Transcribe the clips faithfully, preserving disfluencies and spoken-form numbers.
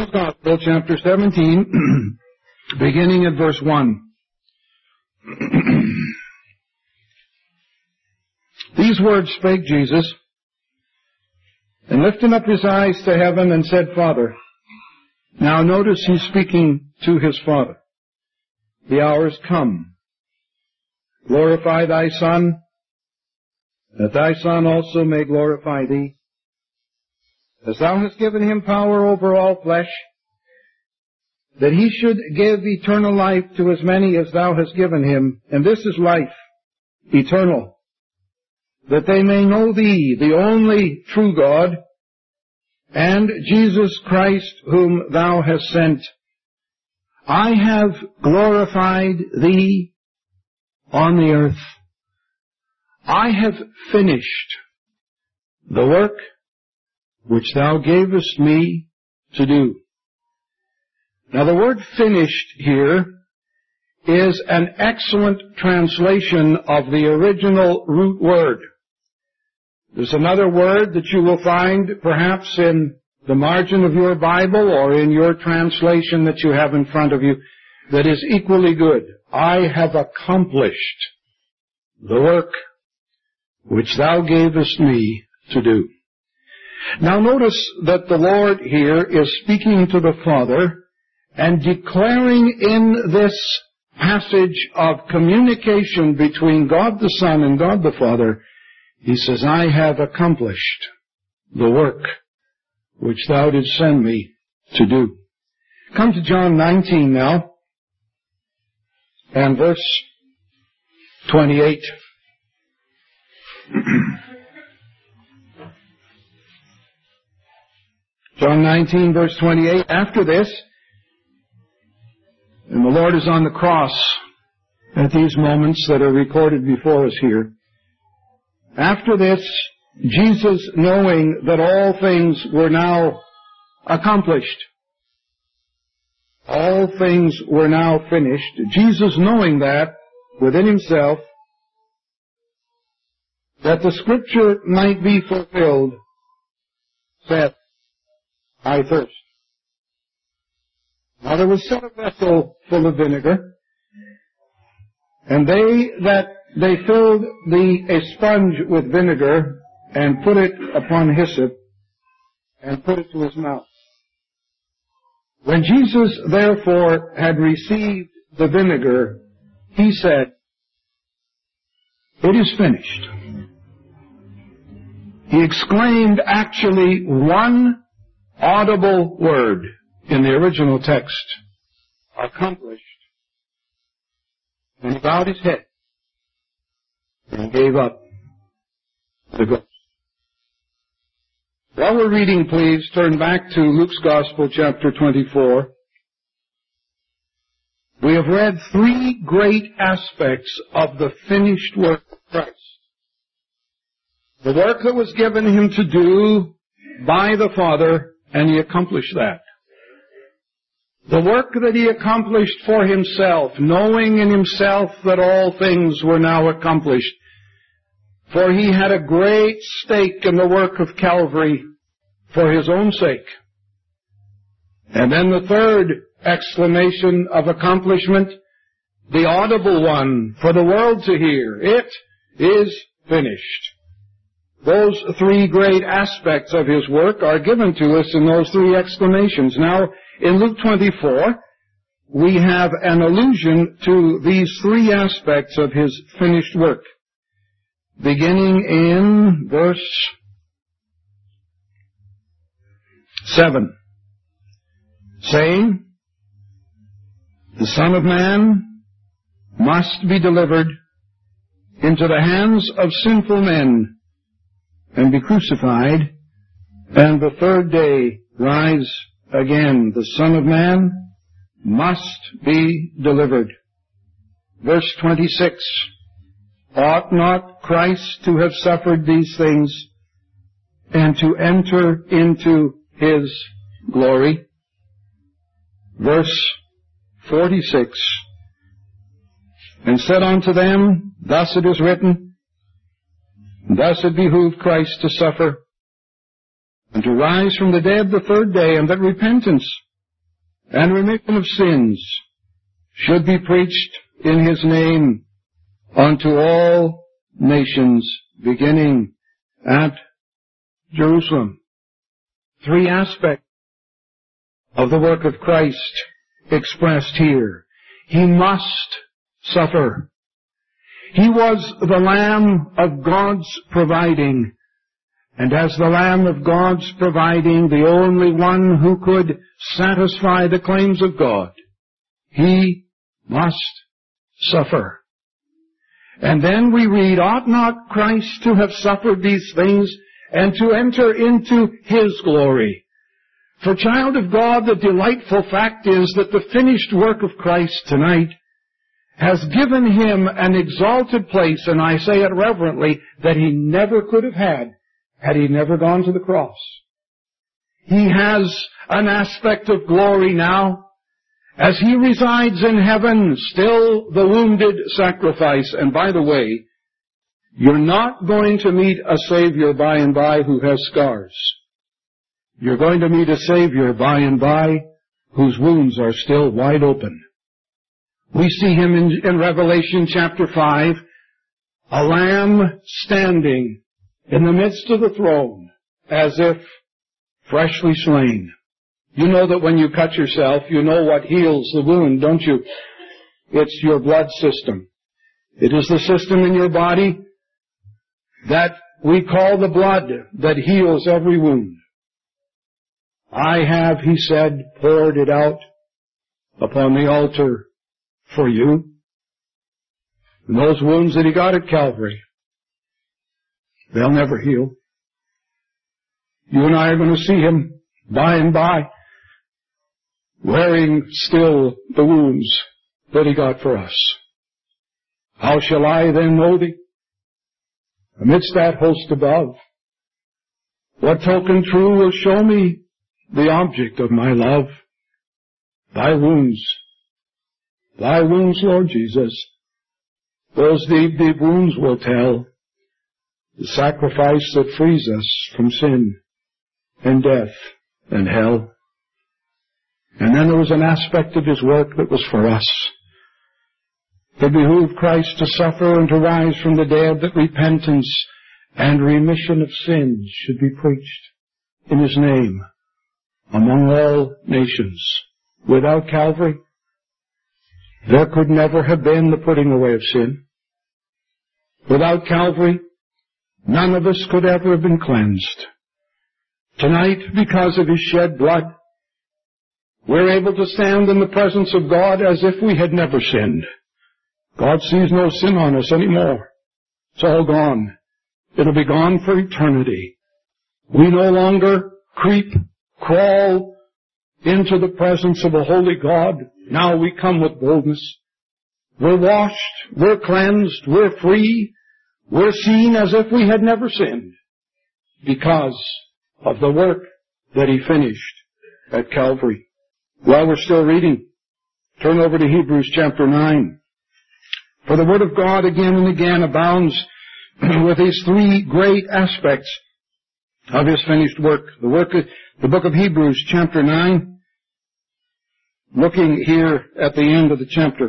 John's Gospel, chapter seventeen, beginning at verse one. These words spake Jesus, and lifting up his eyes to heaven, and said, Father. Now notice he's speaking to his Father. The hour is come. Glorify thy Son, that thy Son also may glorify thee. As thou hast given him power over all flesh, that he should give eternal life to as many as thou hast given him. And this is life, eternal, that they may know thee, the only true God, and Jesus Christ, whom thou hast sent. I have glorified thee on the earth. I have finished the work which thou gavest me to do. Now the word finished here is an excellent translation of the original root word. There's another word that you will find perhaps in the margin of your Bible or in your translation that you have in front of you that is equally good. I have accomplished the work which thou gavest me to do. Now notice that the Lord here is speaking to the Father and declaring in this passage of communication between God the Son and God the Father, he says, I have accomplished the work which thou didst send me to do. Come to John nineteen now, and verse twenty-eight. John nineteen, verse twenty-eight. After this, and the Lord is on the cross at these moments that are recorded before us here. After this, Jesus, knowing that all things were now accomplished, all things were now finished, Jesus knowing that within himself, that the Scripture might be fulfilled, said, I thirst. Now there was set a vessel full of vinegar, and they that they filled the a sponge with vinegar, and put it upon hyssop, and put it to his mouth. When Jesus therefore had received the vinegar, he said, It is finished. He exclaimed actually one audible word in the original text, accomplished. And he bowed his head and gave up the ghost. While we're reading, please turn back to Luke's Gospel, chapter twenty-four. We have read three great aspects of the finished work of Christ. The work that was given him to do by the Father, and he accomplished that. The work that he accomplished for himself, knowing in himself that all things were now accomplished. For he had a great stake in the work of Calvary for his own sake. And then the third exclamation of accomplishment, the audible one for the world to hear. It is finished. Those three great aspects of his work are given to us in those three exclamations. Now, in Luke twenty-four, we have an allusion to these three aspects of his finished work. Beginning in verse seven, saying, The Son of Man must be delivered into the hands of sinful men, and be crucified, and the third day rise again. The Son of Man must be delivered. Verse twenty-six, Ought not Christ to have suffered these things, and to enter into his glory? Verse forty-six, And said unto them, Thus it is written, Thus it behooved Christ to suffer, and to rise from the dead the third day, and that repentance and remission of sins should be preached in his name unto all nations, beginning at Jerusalem. Three aspects of the work of Christ expressed here. He must suffer. He was the Lamb of God's providing, and as the Lamb of God's providing, the only one who could satisfy the claims of God, he must suffer. And then we read, ought not Christ to have suffered these things and to enter into his glory? For, child of God, the delightful fact is that the finished work of Christ tonight has given him an exalted place, and I say it reverently, that he never could have had had he never gone to the cross. He has an aspect of glory now. As he resides in heaven, still the wounded sacrifice. And by the way, you're not going to meet a Savior by and by who has scars. You're going to meet a Savior by and by whose wounds are still wide open. We see him in, in Revelation chapter five, a lamb standing in the midst of the throne as if freshly slain. You know that when you cut yourself, you know what heals the wound, don't you? It's your blood system. It is the system in your body that we call the blood that heals every wound. I have, he said, poured it out upon the altar for you. And those wounds that he got at Calvary, they'll never heal. You and I are going to see him by and by, wearing still the wounds that he got for us. How shall I then know thee? Amidst that host above, what token true will show me the object of my love? Thy wounds, thy wounds, Lord Jesus, those deep, deep wounds will tell the sacrifice that frees us from sin and death and hell. And then there was an aspect of his work that was for us. It behooved Christ to suffer and to rise from the dead, that repentance and remission of sins should be preached in his name among all nations. Without Calvary, there could never have been the putting away of sin. Without Calvary, none of us could ever have been cleansed. Tonight, because of his shed blood, we're able to stand in the presence of God as if we had never sinned. God sees no sin on us anymore. It's all gone. It'll be gone for eternity. We no longer creep, crawl into the presence of a holy God. Now we come with boldness. We're washed, we're cleansed, we're free. We're seen as if we had never sinned because of the work that he finished at Calvary. While we're still reading, turn over to Hebrews chapter nine. For the Word of God again and again abounds with these three great aspects of his finished work. The work of, the book of Hebrews chapter nine, looking here at the end of the chapter.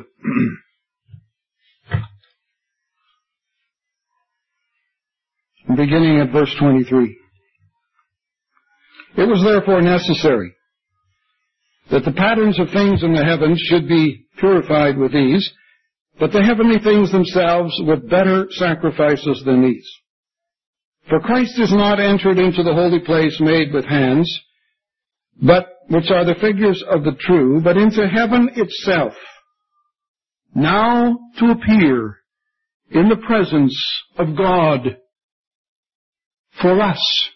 Beginning at verse twenty-three. It was therefore necessary that the patterns of things in the heavens should be purified with these, but the heavenly things themselves with better sacrifices than these. For Christ is not entered into the holy place made with hands, but which are the figures of the true, but into heaven itself, now to appear in the presence of God for us.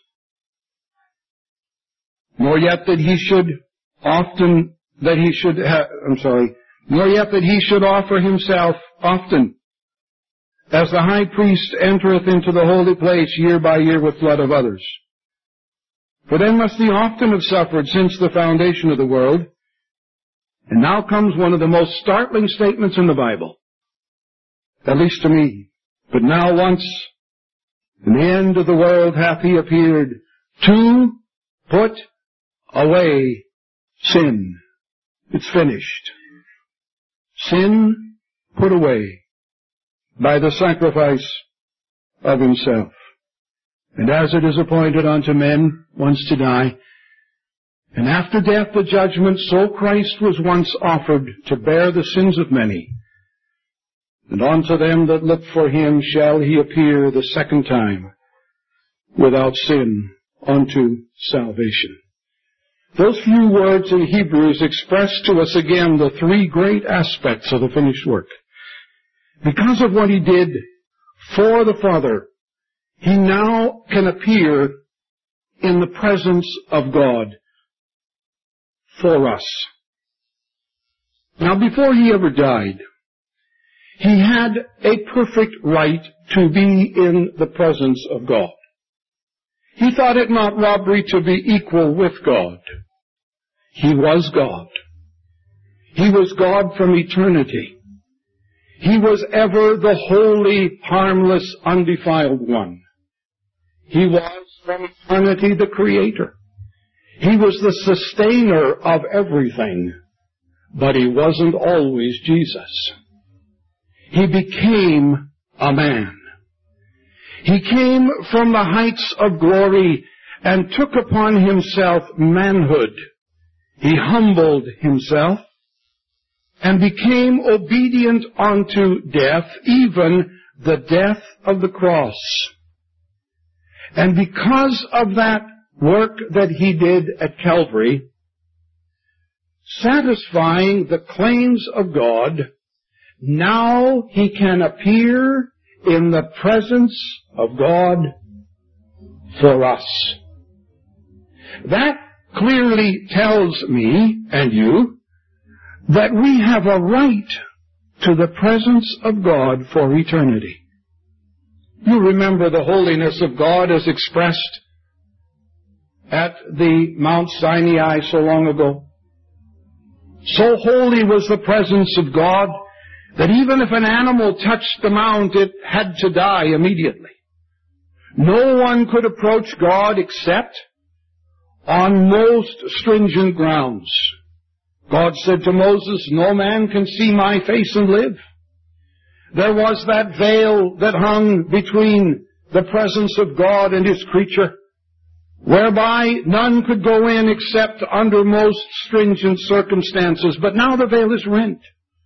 Nor yet that he should often, that he should, ha- I'm sorry, nor yet that he should offer himself often, as the high priest entereth into the holy place year by year with blood of others. For then must he often have suffered since the foundation of the world. And now comes one of the most startling statements in the Bible, at least to me. But now once, in the end of the world hath he appeared to put away sin It's finished. Sin put away by the sacrifice of himself. And as it is appointed unto men once to die, and after death the judgment, so Christ was once offered to bear the sins of many. And unto them that look for him shall he appear the second time, without sin, unto salvation. Those few words in Hebrews express to us again the three great aspects of the finished work. Because of what he did for the Father, he now can appear in the presence of God for us. Now, before he ever died, he had a perfect right to be in the presence of God. He thought it not robbery to be equal with God. He was God. He was God from eternity. He was ever the holy, harmless, undefiled one. He was from eternity the Creator. He was the sustainer of everything. But he wasn't always Jesus. He became a man. He came from the heights of glory and took upon himself manhood. He humbled himself and became obedient unto death, even the death of the cross. And because of that work that he did at Calvary, satisfying the claims of God, now he can appear in the presence of God for us. That clearly tells me and you that we have a right to the presence of God for eternity. You remember the holiness of God as expressed at the Mount Sinai so long ago. So holy was the presence of God that even if an animal touched the mount, it had to die immediately. No one could approach God except on most stringent grounds. God said to Moses, "No man can see my face and live." There was that veil that hung between the presence of God and his creature, whereby none could go in except under most stringent circumstances. But now the veil is rent.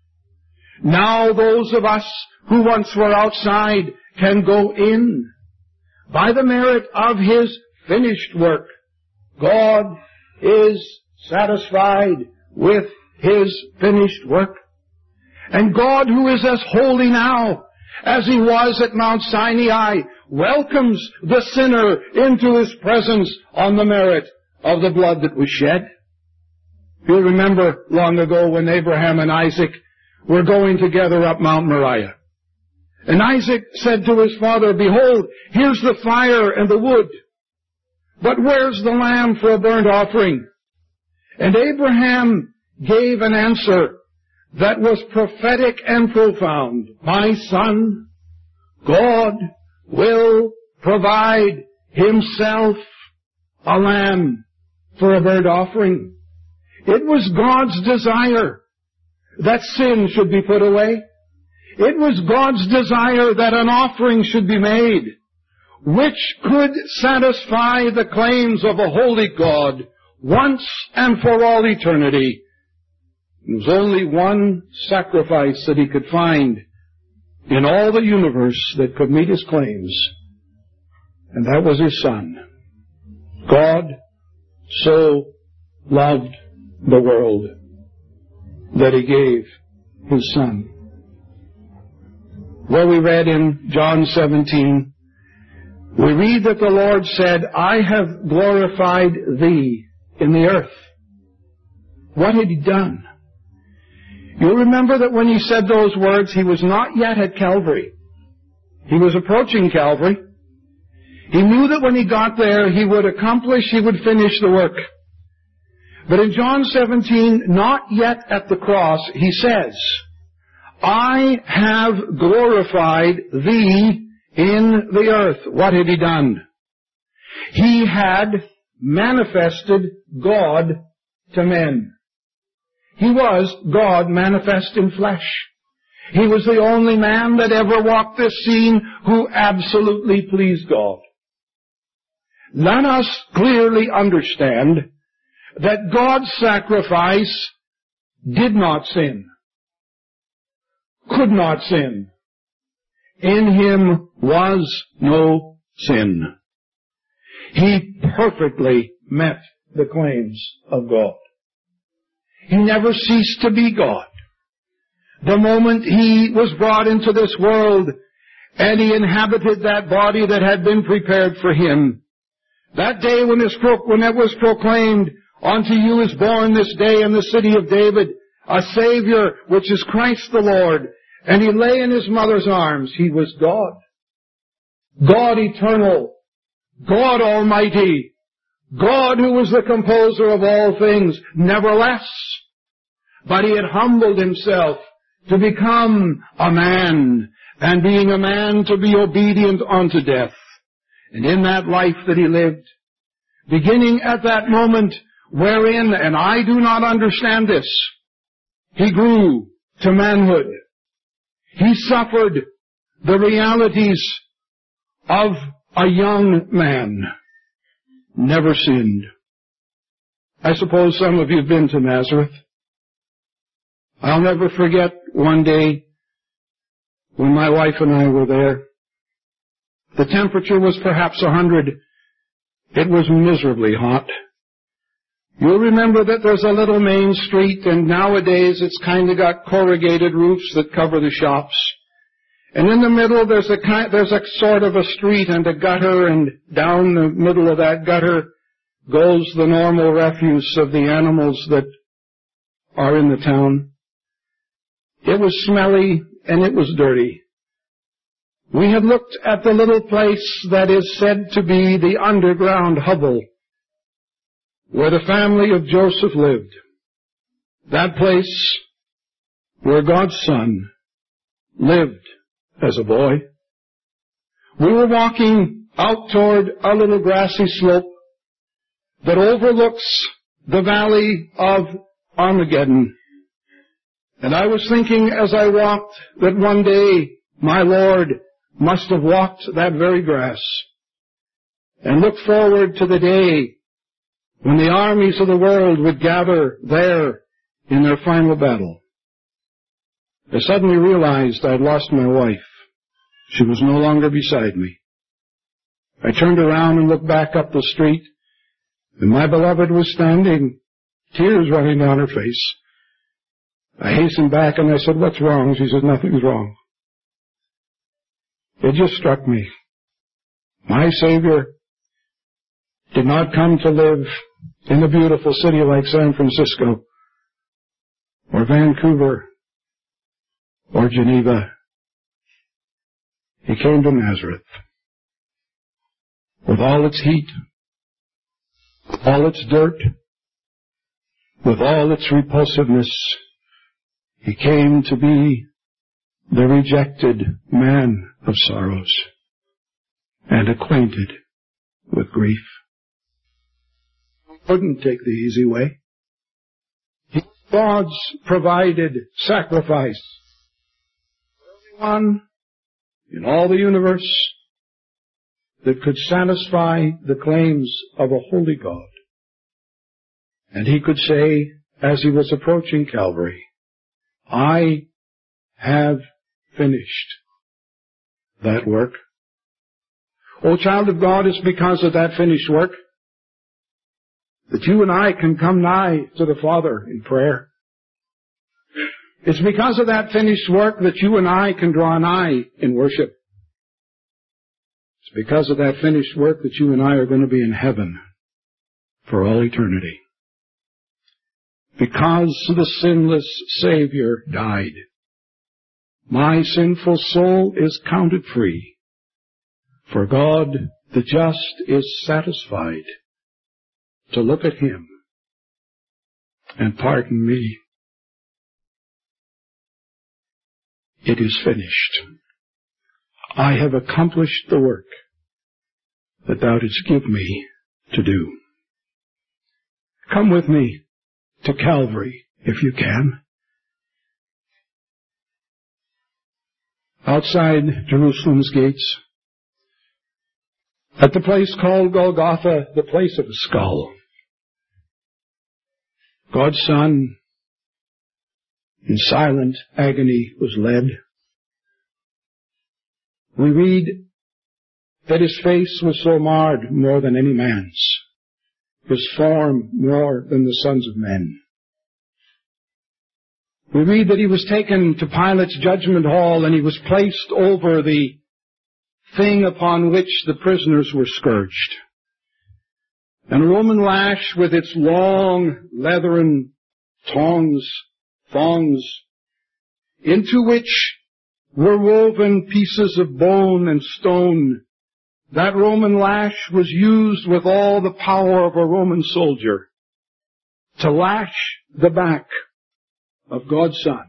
Now those of us who once were outside can go in by the merit of his finished work. God is satisfied with his finished work. And God, who is as holy now as he was at Mount Sinai, welcomes the sinner into his presence on the merit of the blood that was shed. You'll remember long ago when Abraham and Isaac were going together up Mount Moriah. And Isaac said to his father, "Behold, here's the fire and the wood, but where's the lamb for a burnt offering?" And Abraham gave an answer that was prophetic and profound. "My son, God will provide himself a lamb for a burnt offering." It was God's desire that sin should be put away. It was God's desire that an offering should be made, which could satisfy the claims of a holy God once and for all eternity. There was only one sacrifice that he could find in all the universe that could meet his claims, and that was his Son. God so loved the world that he gave his Son. Well, we read in John seventeen, we read that the Lord said, "I have glorified thee in the earth." What had he done? You'll remember that when he said those words, he was not yet at Calvary. He was approaching Calvary. He knew that when he got there, he would accomplish, he would finish the work. But in John seventeen, not yet at the cross, he says, "I have glorified thee in the earth." What had he done? He had manifested God to men. He was God manifest in flesh. He was the only man that ever walked this scene who absolutely pleased God. Let us clearly understand that God's sacrifice did not sin, could not sin. In Him was no sin. He perfectly met the claims of God. He never ceased to be God. The moment He was brought into this world and He inhabited that body that had been prepared for Him, that day when, his pro- when it was proclaimed, "Unto you is born this day in the city of David a Savior, which is Christ the Lord," and He lay in His mother's arms, He was God. God eternal, God almighty, God who was the composer of all things, nevertheless. But He had humbled Himself to become a man, and being a man to be obedient unto death. And in that life that He lived, beginning at that moment wherein, and I do not understand this, He grew to manhood. He suffered the realities of a young man, never sinned. I suppose some of you have been to Nazareth. I'll never forget one day when my wife and I were there. The temperature was perhaps a hundred. It was miserably hot. You'll remember that there's a little main street, and nowadays it's kind of got corrugated roofs that cover the shops. And in the middle there's a kind, there's a sort of a street and a gutter, and down the middle of that gutter goes the normal refuse of the animals that are in the town. It was smelly and it was dirty. We had looked at the little place that is said to be the underground hovel where the family of Joseph lived. That place where God's Son lived as a boy. We were walking out toward a little grassy slope that overlooks the valley of Armageddon. And I was thinking as I walked that one day my Lord must have walked that very grass and looked forward to the day when the armies of the world would gather there in their final battle. I suddenly realized I'd lost my wife. She was no longer beside me. I turned around and looked back up the street, and my beloved was standing, tears running down her face. I hastened back and I said, "What's wrong?" She said, "Nothing's wrong." It just struck me. My Savior did not come to live in a beautiful city like San Francisco or Vancouver or Geneva. He came to Nazareth with all its heat, with all its dirt, with all its repulsiveness. He came to be the rejected man of sorrows and acquainted with grief. He couldn't take the easy way. He was God's provided sacrifice for everyone in all the universe that could satisfy the claims of a holy God. And He could say, as He was approaching Calvary, "I have finished that work." Oh, child of God, it's because of that finished work that you and I can come nigh to the Father in prayer. It's because of that finished work that you and I can draw nigh in worship. It's because of that finished work that you and I are going to be in heaven for all eternity. Because the sinless Savior died, my sinful soul is counted free, for God the just is satisfied to look at Him and pardon me. It is finished. I have accomplished the work that Thou didst give me to do. Come with me to Calvary if you can. Outside Jerusalem's gates, at the place called Golgotha, the place of a skull, God's Son, in silent agony, was led. We read that his face was so marred more than any man's, his form more than the sons of men. We read that he was taken to Pilate's judgment hall and he was placed over the thing upon which the prisoners were scourged. And a Roman lash with its long leathern tongs, thongs, into which were woven pieces of bone and stone. That Roman lash was used with all the power of a Roman soldier to lash the back of God's Son.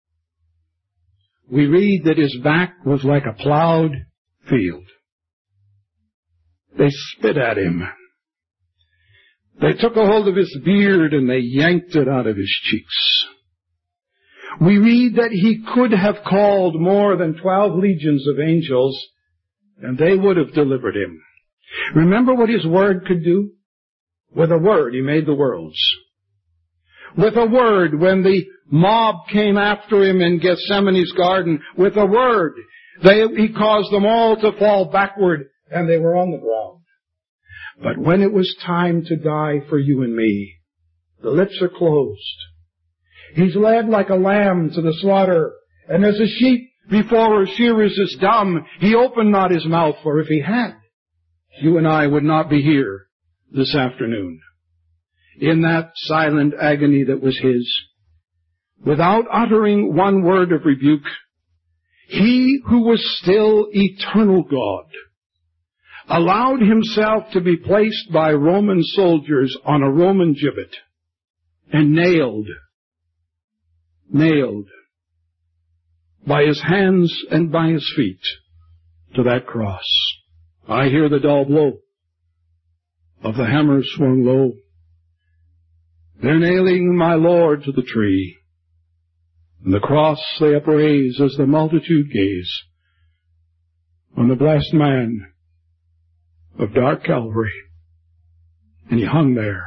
We read that his back was like a plowed field. They spit at him. They took a hold of his beard and they yanked it out of his cheeks. We read that he could have called more than twelve legions of angels and they would have delivered him. Remember what his word could do? With a word, he made the worlds. With a word, when the mob came after him in Gethsemane's garden, with a word, they, he caused them all to fall backward, and they were on the ground. But when it was time to die for you and me, the lips are closed. He's led like a lamb to the slaughter, and as a sheep before her shearers is dumb, he opened not his mouth, for if he had, you and I would not be here this afternoon. In that silent agony that was his, without uttering one word of rebuke, he who was still eternal God allowed himself to be placed by Roman soldiers on a Roman gibbet and nailed, nailed by his hands and by his feet to that cross. I hear the dull blow of the hammer swung low. They're nailing my Lord to the tree. And the cross they upraise as the multitude gaze on the blessed man of dark Calvary. And he hung there.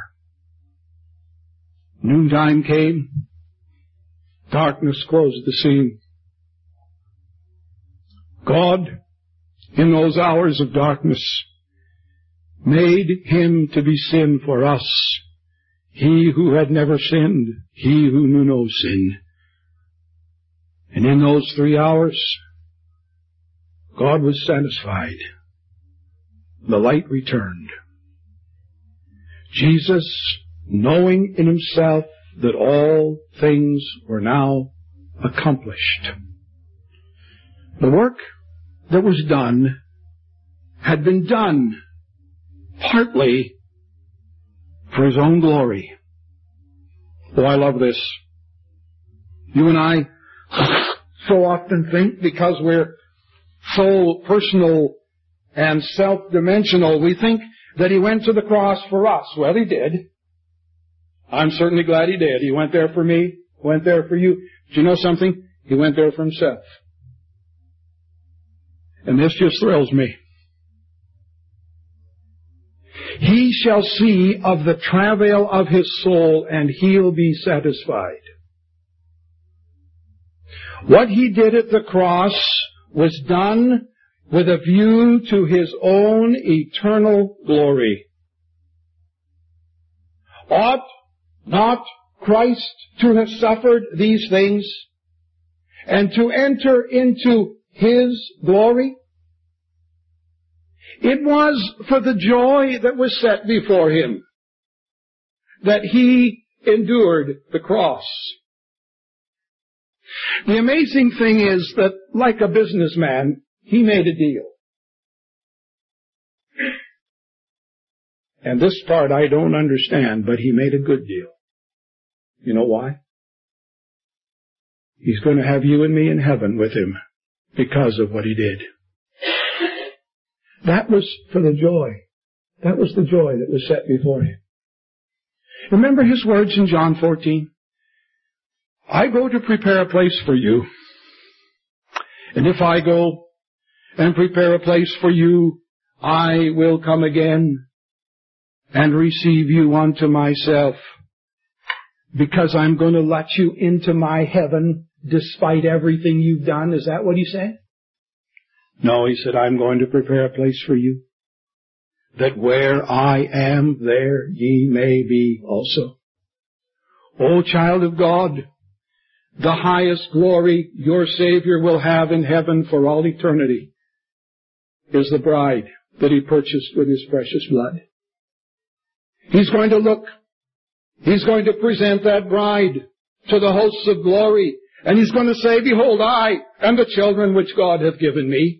Noontime came. Darkness closed the scene. God, in those hours of darkness, made him to be sin for us. He who had never sinned, he who knew no sin. And in those three hours, God was satisfied. The light returned. Jesus, knowing in himself that all things were now accomplished. The work that was done had been done partly for his own glory. Oh, I love this. You and I so often think, because we're so personal and self-dimensional, we think that he went to the cross for us. Well, he did. I'm certainly glad he did. He went there for me, went there for you. Do you know something? He went there for himself. And this just thrills me. He shall see of the travail of his soul, and he'll be satisfied. What he did at the cross was done with a view to his own eternal glory. Ought not Christ to have suffered these things and to enter into his glory? It was for the joy that was set before him that he endured the cross. The amazing thing is that, like a businessman, he made a deal. And this part I don't understand, but he made a good deal. You know why? He's going to have you and me in heaven with him because of what he did. That was for the joy. That was the joy that was set before him. Remember his words in John fourteen? I go to prepare a place for you. And if I go and prepare a place for you, I will come again and receive you unto myself, because I'm going to let you into my heaven despite everything you've done. Is that what he said? No, he said, I'm going to prepare a place for you, that where I am, there ye may be also. O child of God, the highest glory your Savior will have in heaven for all eternity is the bride that he purchased with his precious blood. He's going to look, he's going to present that bride to the hosts of glory, and he's going to say, behold, I and the children which God hath given me.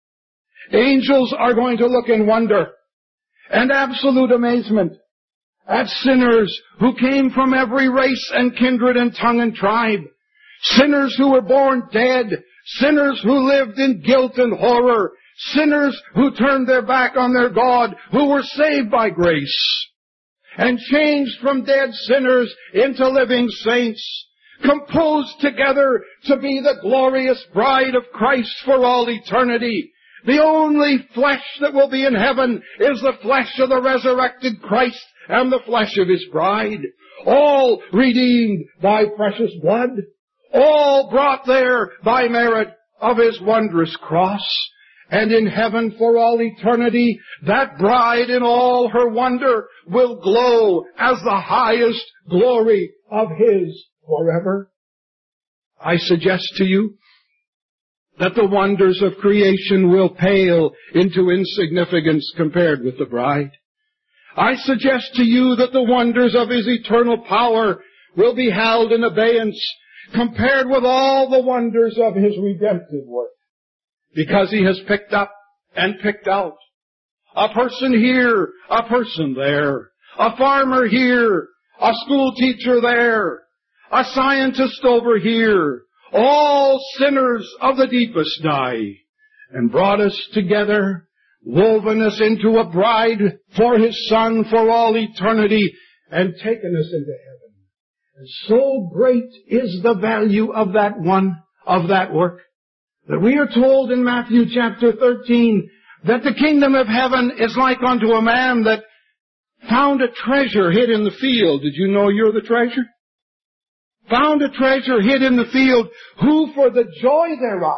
Angels are going to look in wonder and absolute amazement at sinners who came from every race and kindred and tongue and tribe, sinners who were born dead, sinners who lived in guilt and horror, sinners who turned their back on their God, who were saved by grace and changed from dead sinners into living saints, composed together to be the glorious bride of Christ for all eternity. The only flesh that will be in heaven is the flesh of the resurrected Christ and the flesh of his bride, all redeemed by precious blood, all brought there by merit of his wondrous cross. And in heaven for all eternity, that bride in all her wonder will glow as the highest glory of his forever. I suggest to you that the wonders of creation will pale into insignificance compared with the bride. I suggest to you that the wonders of his eternal power will be held in abeyance compared with all the wonders of his redemptive work. Because he has picked up and picked out a person here, a person there, a farmer here, a school teacher there, a scientist over here, all sinners of the deepest dye, and brought us together, woven us into a bride for his Son for all eternity, and taken us into heaven. And so great is the value of that one, of that work, that we are told in Matthew chapter thirteen that the kingdom of heaven is like unto a man that found a treasure hid in the field. Did you know you're the treasure? Found a treasure hid in the field, who for the joy thereof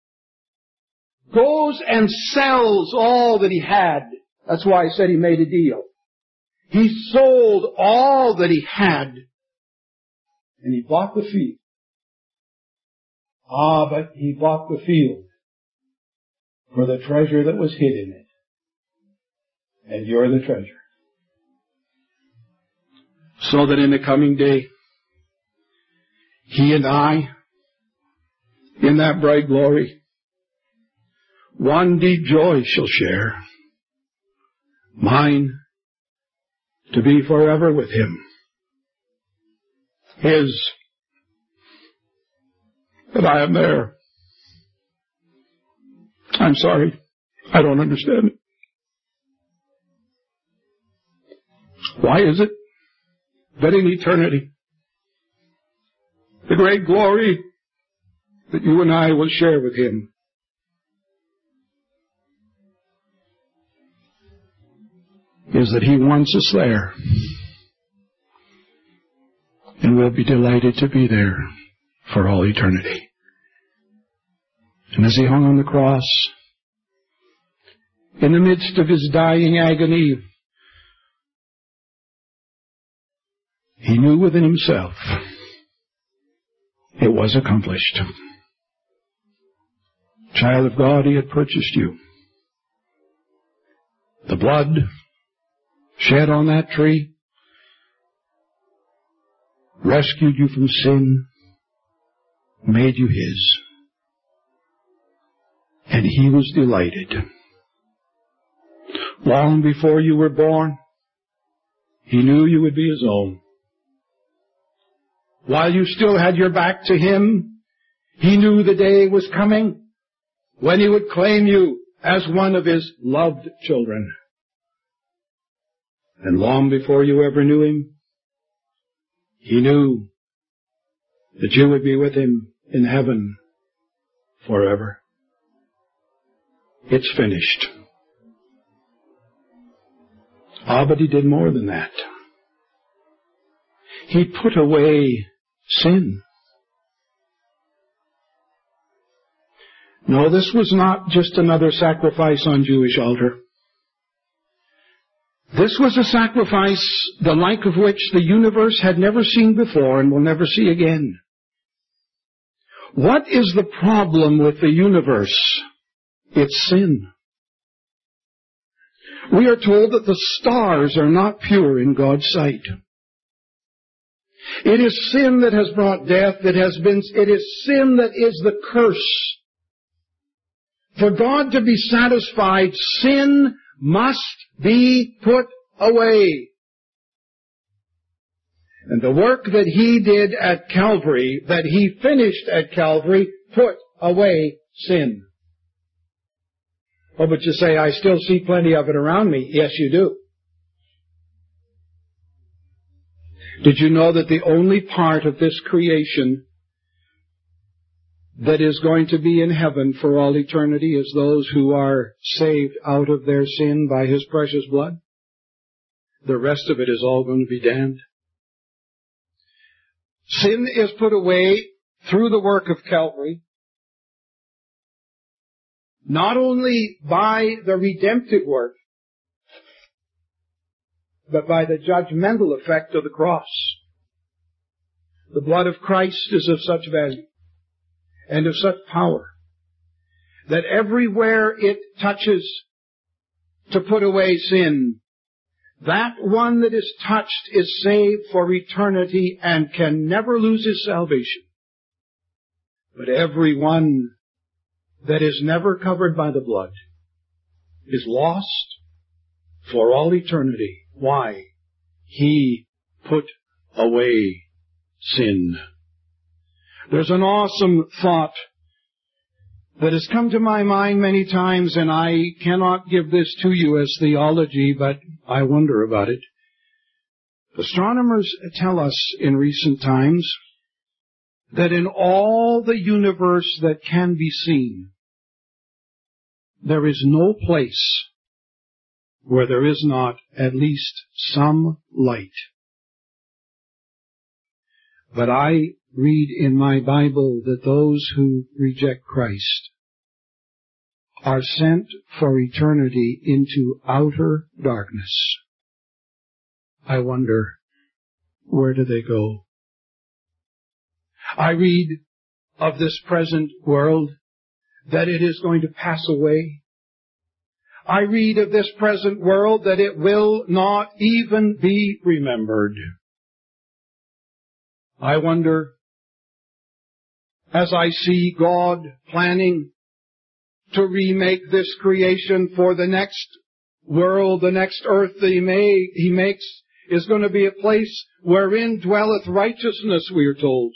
goes and sells all that he had. That's why I said he made a deal. He sold all that he had, and he bought the field. Ah, but he bought the field for the treasure that was hid in it. And you're the treasure. So that in the coming day, he and I, in that bright glory, one deep joy shall share. Mine to be forever with him. His, that I am there. I'm sorry, I don't understand it. Why is it that in eternity, the great glory that you and I will share with him is that he wants us there, and we'll be delighted to be there for all eternity. And as he hung on the cross, in the midst of his dying agony, he knew within himself it was accomplished. Child of God, he had purchased you. The blood shed on that tree rescued you from sin, made you his. And he was delighted. Long before you were born, he knew you would be his own. While you still had your back to him, he knew the day was coming when he would claim you as one of his loved children. And long before you ever knew him, he knew that you would be with Him in heaven forever. It's finished. Ah, but He did more than that. He put away sin. No, this was not just another sacrifice on Jewish altar. This was a sacrifice the like of which the universe had never seen before and will never see again. What is the problem with the universe? It's sin. We are told that the stars are not pure in God's sight. It is sin that has brought death. It has been, it is sin that is the curse. For God to be satisfied, sin must be put away. And the work that He did at Calvary, that He finished at Calvary, put away sin. Oh, but you say, I still see plenty of it around me. Yes, you do. Did you know that the only part of this creation that is going to be in heaven for all eternity is those who are saved out of their sin by His precious blood? The rest of it is all going to be damned. Sin is put away through the work of Calvary, not only by the redemptive work, but by the judgmental effect of the cross. The blood of Christ is of such value and of such power that everywhere it touches to put away sin, that one that is touched is saved for eternity and can never lose his salvation. But every one that is never covered by the blood is lost for all eternity. Why? He put away sin. There's an awesome thought that has come to my mind many times, and I cannot give this to you as theology, but I wonder about it. Astronomers tell us in recent times that in all the universe that can be seen, there is no place where there is not at least some light. But I read in my Bible that those who reject Christ are sent for eternity into outer darkness. I wonder, where do they go? I read of this present world that it is going to pass away. I read of this present world that it will not even be remembered. I wonder, as I see God planning to remake this creation for the next world, the next earth that He, may, he makes, is going to be a place wherein dwelleth righteousness, we are told.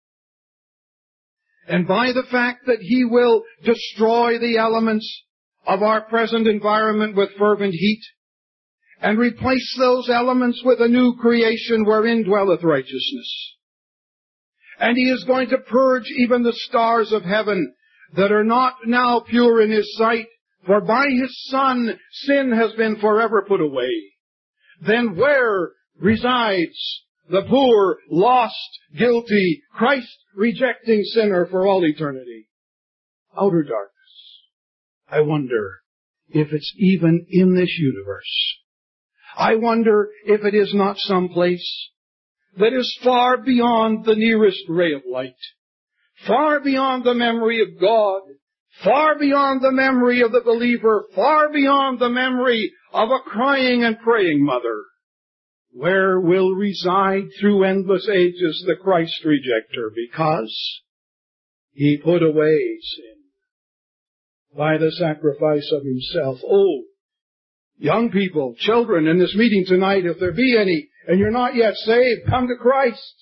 And by the fact that He will destroy the elements of our present environment with fervent heat, and replace those elements with a new creation wherein dwelleth righteousness. And He is going to purge even the stars of heaven that are not now pure in His sight, for by His Son sin has been forever put away. Then where resides the poor, lost, guilty, Christ-rejecting sinner for all eternity? Outer darkness. I wonder if it's even in this universe. I wonder if it is not someplace that is far beyond the nearest ray of light, far beyond the memory of God, far beyond the memory of the believer, far beyond the memory of a crying and praying mother, where will reside through endless ages the Christ rejecter, because He put away sin by the sacrifice of Himself. Oh, young people, children in this meeting tonight, if there be any, and you're not yet saved, come to Christ.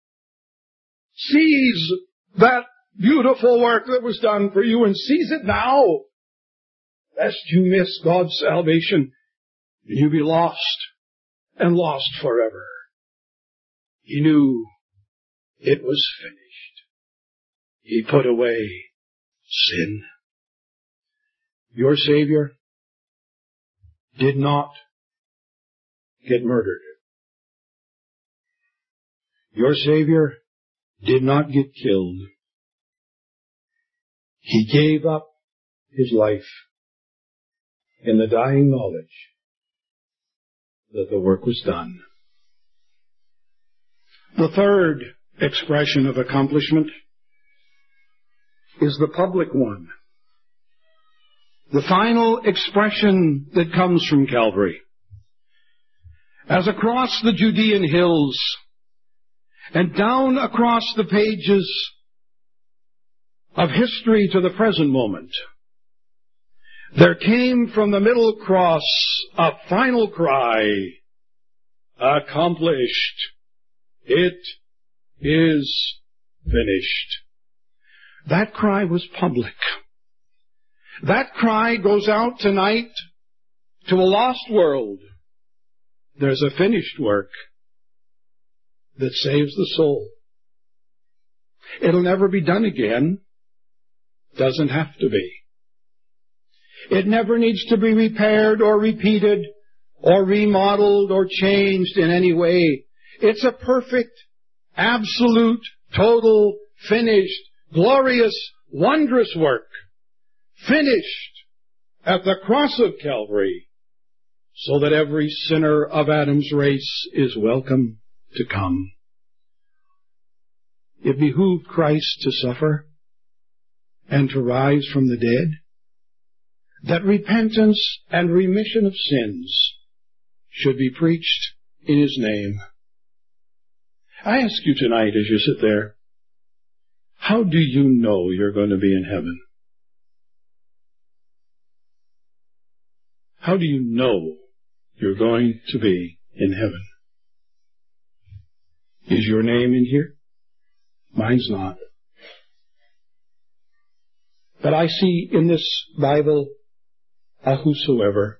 Seize that beautiful work that was done for you and seize it now, lest you miss God's salvation and you be lost and lost forever. He knew It was finished. He put away sin. Your Savior did not get murdered. Your Savior did not get killed. He gave up His life in the dying knowledge that the work was done. The third expression of accomplishment is the public one. The final expression that comes from Calvary. As across the Judean hills and down across the pages of history to the present moment, there came from the middle cross a final cry, accomplished. It is finished. That cry was public. That cry goes out tonight to a lost world. There's a finished work that saves the soul. It'll never be done again. Doesn't have to be. It never needs to be repaired or repeated or remodeled or changed in any way. It's a perfect, absolute, total, finished, glorious, wondrous work. Finished at the cross of Calvary, so that every sinner of Adam's race is welcome to come. It behooved Christ to suffer and to rise from the dead, that repentance and remission of sins should be preached in His name. I ask you tonight as you sit there, how do you know you're going to be in heaven? How do you know you're going to be in heaven? Is your name in here? Mine's not. But I see in this Bible a whosoever.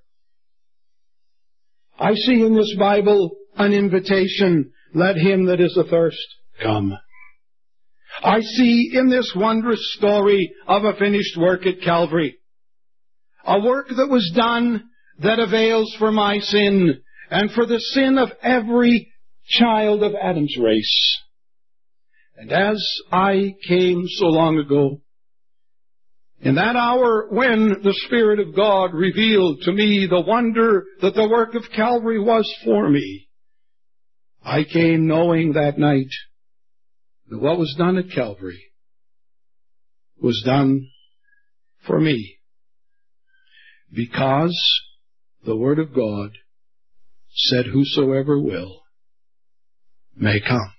I see in this Bible an invitation, let him that is athirst come. I see in this wondrous story of a finished work at Calvary, a work that was done that avails for my sin and for the sin of every child of Adam's race. And as I came so long ago, in that hour when the Spirit of God revealed to me the wonder that the work of Calvary was for me, I came knowing that night that what was done at Calvary was done for me, because the Word of God said, whosoever will may come.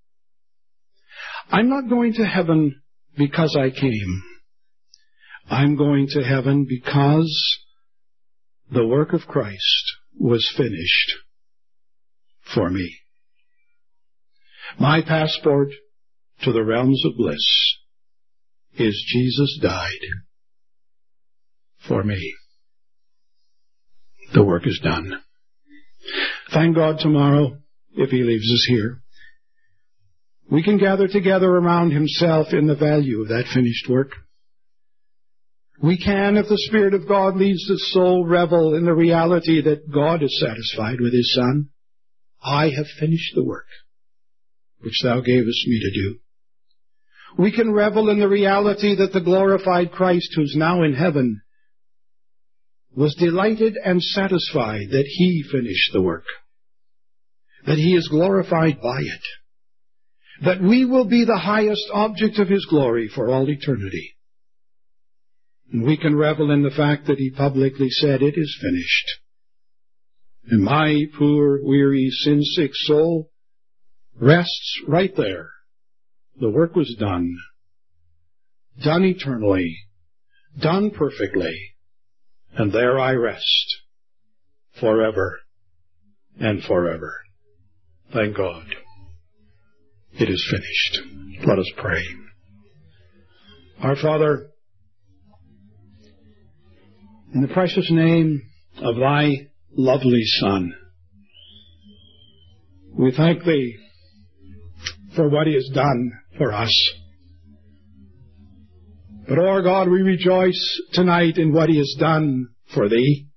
I'm not going to heaven because I came. I'm going to heaven because the work of Christ was finished for me. My passport to the realms of bliss is Jesus died for me. The work is done. Thank God tomorrow, if He leaves us here, we can gather together around Himself in the value of that finished work. We can, if the Spirit of God leads the soul, revel in the reality that God is satisfied with His Son. I have finished the work which Thou gavest me to do. We can revel in the reality that the glorified Christ, who's now in heaven, was delighted and satisfied that He finished the work, that He is glorified by it, that we will be the highest object of His glory for all eternity. And we can revel in the fact that He publicly said, it is finished. And my poor, weary, sin-sick soul rests right there. The work was done. Done eternally. Done perfectly. And there I rest. Forever and forever. Thank God. It is finished. Let us pray. Our Father, in the precious name of Thy lovely Son, we thank Thee for what He has done for us. But, our God, we rejoice tonight in what He has done for Thee.